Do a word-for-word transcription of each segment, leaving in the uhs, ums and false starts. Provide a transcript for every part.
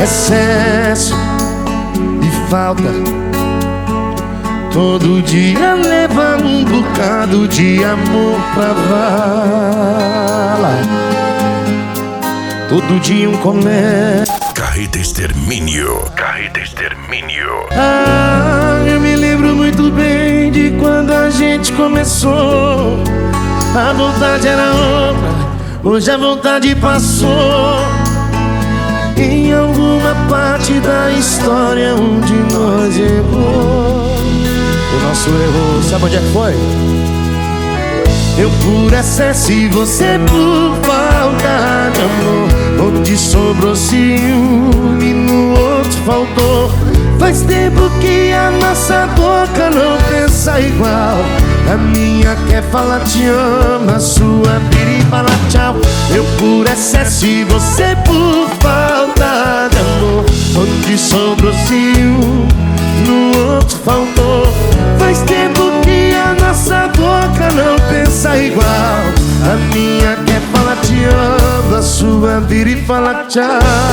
excesso e falta, todo dia leva um bocado de amor pra vala. Todo dia um comércio. Carreta Extermínio. Carreta Extermínio. Ah, eu me lembro muito bem de quando a gente começou. A vontade era outra, hoje a vontade passou. Em alguma parte da história um de nós errou. O nosso erro, sabe onde é que foi? Eu por excesso e você por falta de amor. Onde sobrou ciúme, no outro faltou. Faz tempo que a nossa boca não pensa igual. A minha quer falar te ama, a sua vira e fala tchau. Eu por excesso e você por falta de amor. Onde sobrou ciúme, no outro faltou. Faz tempo que a nossa boca não pensa igual. A minha quer falar te ama, a sua vira e fala tchau.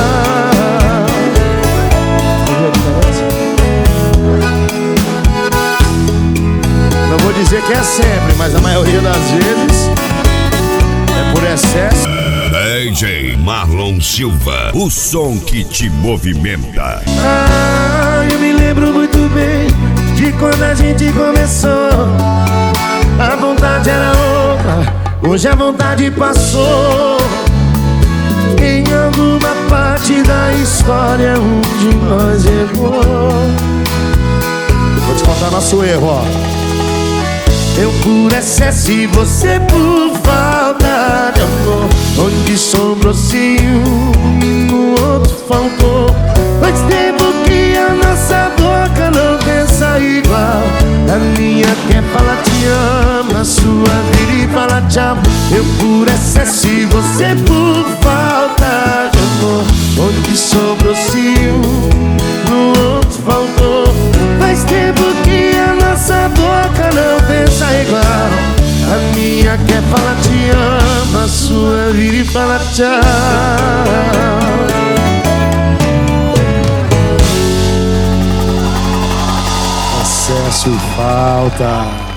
Não vou dizer que é sempre, mas a maioria das vezes é por excesso. D J Marlon Silva, o som que te movimenta. Ah, eu me lembro muito bem de quando a gente começou. A vontade era outra, hoje a vontade passou. Em alguma parte da história um de nós errou. Vou te contar nosso erro, ó. Eu por excesso e você por falta de amor. Onde sobrou ciúme, no outro faltou. Faz tempo que a nossa boca não pensa igual. A minha quer falar te ama, a sua vira e fala tchau. Eu por excesso e você por falta de amor. Onde sobrou ciúme, no outro faltou. Faz tempo que a nossa boca não pensa igual. A minha quer falar te ama, a sua vira e fala tchau. Excesso e falta.